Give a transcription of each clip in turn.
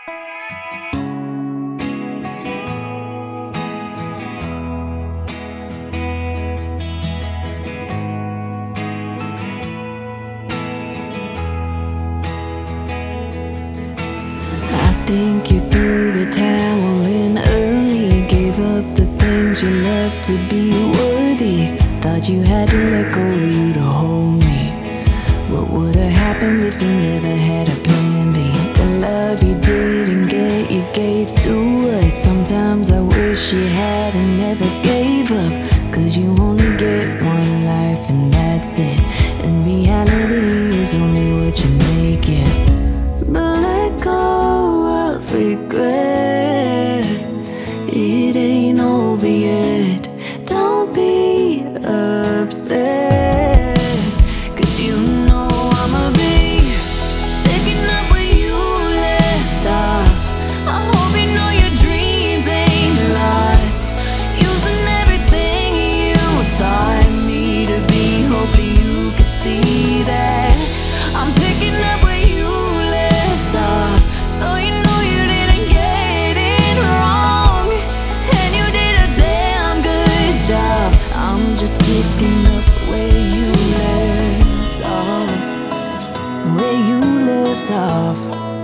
Think you threw the towel in early, gave up the things you loved to be worthy. Thought you had to let go of you to hold me. What would have happened if you never had a plan B? The love you didn't get, you gave to us. Sometimes I wish you had and never gave up, 'cause you only get one life and that's it, and reality is only what you make it. But let go of regret, it ain't over yet. Don't be upset, 'cause you know I'ma be picking up where you left off. I hope you know your dreams ain't lost, using everything you taught me to be. Hopefully you can see that I'm picking up where you left off. So you know you didn't get it wrong, and you did a damn good job. I'm just picking up where you left off, where you left off.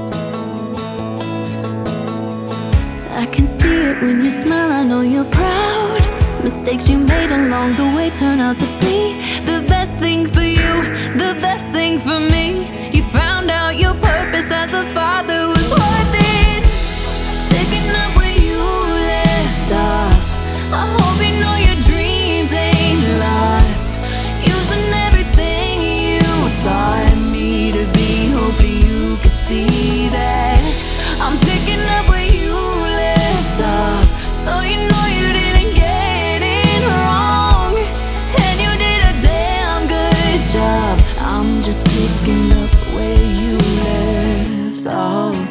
I can see it when you smile, I know you're proud. Mistakes you made along the way turn out to be the best thing for you, the best thing for me. You found out your purpose as a father was worth it. Picking up where you left off. I hope you know your dreams ain't lost, using everything you taught me to be. Hopefully you can see that I'm picking up where you left off. So you know you didn't get it wrong, and you did a damn good job. I'm just picking up where you left off,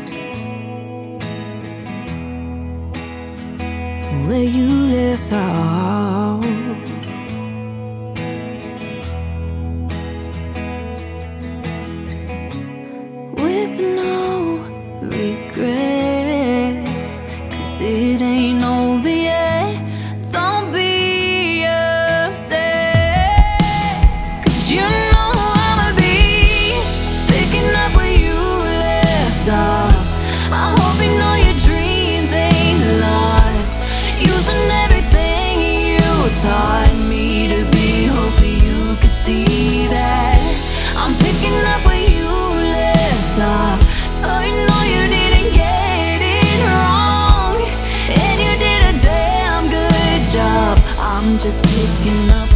where you left off. With no regrets, 'cause it ain't over yet. Don't be upset, 'cause you know I'ma be picking up where you left off. I hope you know your dreams ain't lost, using everything you taught me to be. Hopefully you can see that I'm picking up where you left off. So you know you didn't get it wrong, and you did a damn good job. I'm just picking up